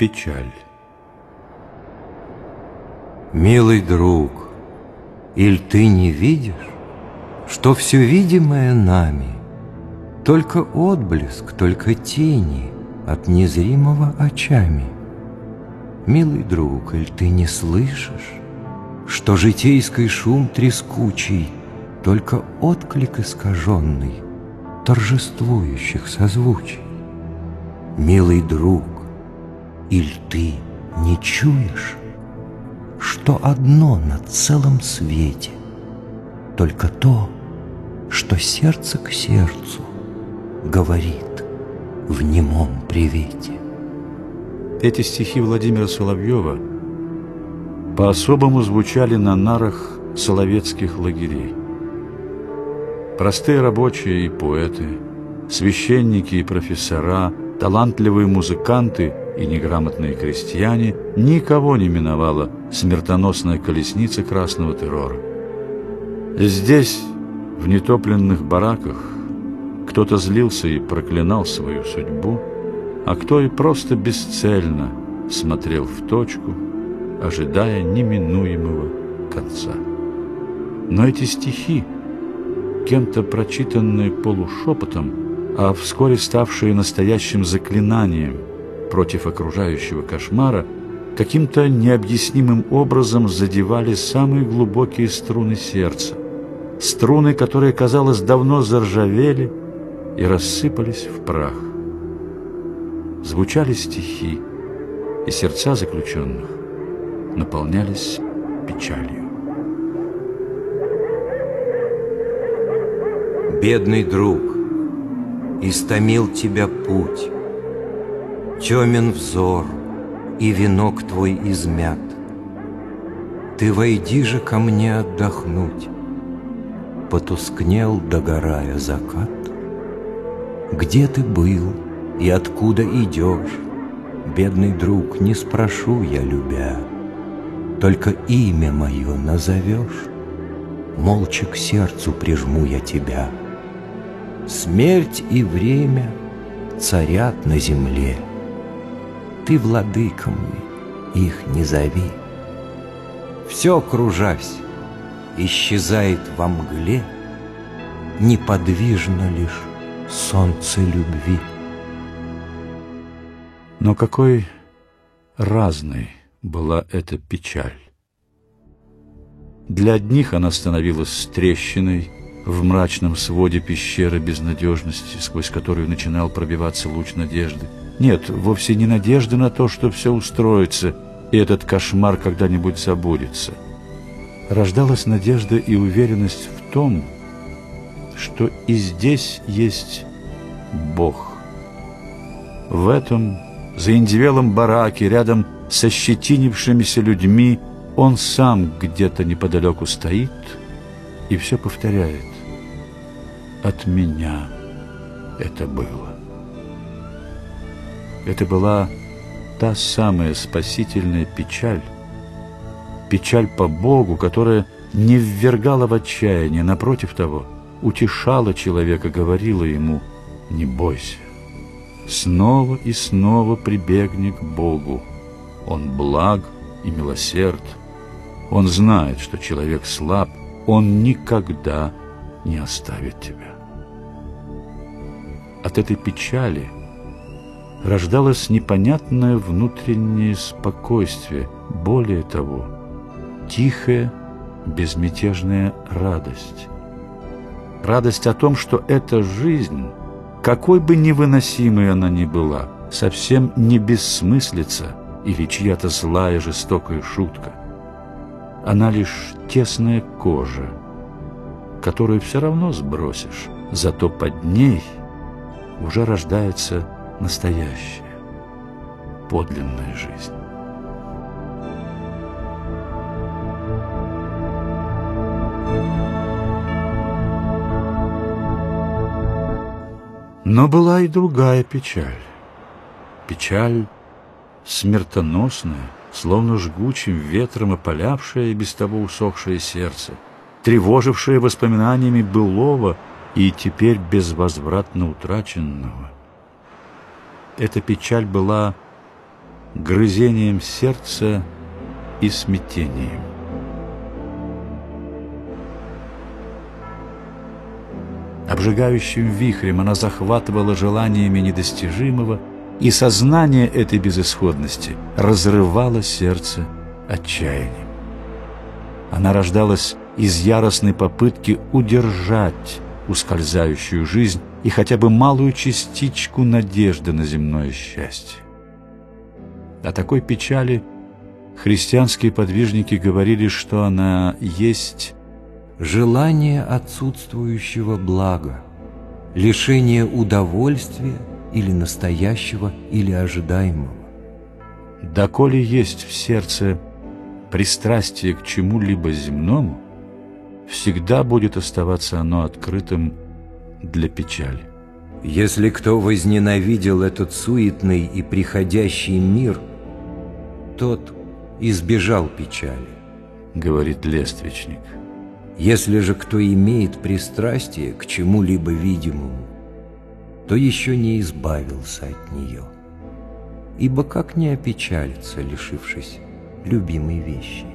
Печаль. Милый друг, иль ты не видишь, что все видимое нами только отблеск, только тени от незримого очами? Милый друг, иль ты не слышишь, что житейский шум трескучий только отклик искаженный торжествующих созвучий? Милый друг, иль ты не чуешь, что одно на целом свете, только то, что сердце к сердцу говорит в немом привете? Эти стихи Владимира Соловьева по-особому звучали на нарах соловецких лагерей. Простые рабочие и поэты, священники и профессора, талантливые музыканты и неграмотные крестьяне, никого не миновала смертоносная колесница красного террора. Здесь, в нетопленных бараках, кто-то злился и проклинал свою судьбу, а кто и просто бесцельно смотрел в точку, ожидая неминуемого конца. Но эти стихи, кем-то прочитанные полушепотом, а вскоре ставшие настоящим заклинанием против окружающего кошмара, каким-то необъяснимым образом задевали самые глубокие струны сердца, струны, которые, казалось, давно заржавели и рассыпались в прах. Звучали стихи, и сердца заключенных наполнялись печалью. Бедный друг, истомил тебя путь, темен взор, и венок твой измят. Ты войди же ко мне отдохнуть. Потускнел, догорая, закат. Где ты был и откуда идешь, бедный друг, не спрошу я, любя. Только имя мое назовешь, молча к сердцу прижму я тебя. Смерть и время царят на земле, ты владыками их не зови. Все, кружась, исчезает во мгле, неподвижно лишь солнце любви. Но какой разной была эта печаль. Для одних она становилась трещиной в мрачном своде пещеры безнадежности, сквозь которую начинал пробиваться луч надежды. Нет, вовсе не надежды на то, что все устроится, и этот кошмар когда-нибудь забудется. Рождалась надежда и уверенность в том, что и здесь есть Бог. В этом заиндевелом бараке, рядом со щетинившимися людьми, Он сам где-то неподалеку стоит и все повторяет: «От меня это было». Это была та самая спасительная печаль, печаль по Богу, которая не ввергала в отчаяние, напротив того, утешала человека, говорила ему: «Не бойся, снова и снова прибегни к Богу. Он благ и милосерд. Он знает, что человек слаб. Он никогда не оставит тебя». От этой печали рождалось непонятное внутреннее спокойствие, более того, тихая, безмятежная радость. Радость о том, что эта жизнь, какой бы невыносимой она ни была, совсем не бессмыслица или чья-то злая жестокая шутка. Она лишь тесная кожа, которую все равно сбросишь, зато под ней уже рождается настоящая, подлинная жизнь. Но была и другая печаль. Печаль смертоносная, словно жгучим ветром опалявшая и без того усохшее сердце, тревожившая воспоминаниями былого и теперь безвозвратно утраченного. Эта печаль была грызением сердца и смятением. Обжигающим вихрем она захватывала желаниями недостижимого, и сознание этой безысходности разрывало сердце отчаянием. Она рождалась из яростной попытки удержать ускользающую жизнь и хотя бы малую частичку надежды на земное счастье. О такой печали христианские подвижники говорили, что она есть желание отсутствующего блага, лишение удовольствия или настоящего, или ожидаемого. Доколе есть в сердце пристрастие к чему-либо земному, всегда будет оставаться оно открытым для печали. Если кто возненавидел этот суетный и приходящий мир, тот избежал печали, говорит Лествичник. Если же кто имеет пристрастие к чему-либо видимому, то еще не избавился от нее. Ибо как не опечалиться, лишившись любимой вещи?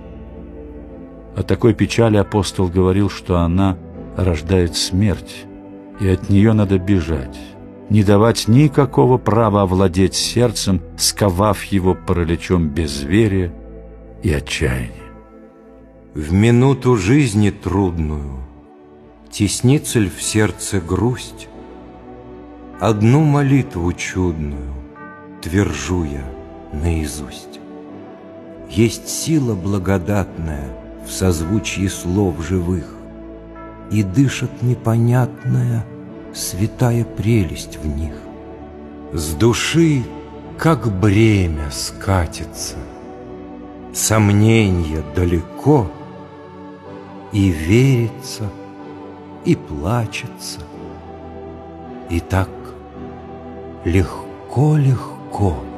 О такой печали апостол говорил, что она рождает смерть, и от нее надо бежать, не давать никакого права овладеть сердцем, сковав его параличом безверия и отчаяния. В минуту жизни трудную теснится ль в сердце грусть? Одну молитву чудную твержу я наизусть. Есть сила благодатная в созвучии слов живых, и дышит непонятная святая прелесть в них. С души, как бремя, скатится, сомненье далеко, и верится, и плачется, и так легко-легко.